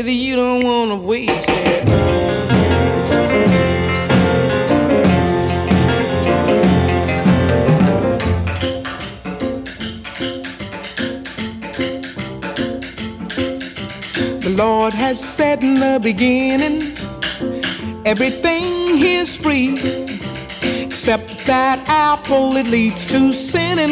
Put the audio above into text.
baby, you don't wanna waste it. The Lord has said in the beginning, everything here's free, except that apple, it leads to sin.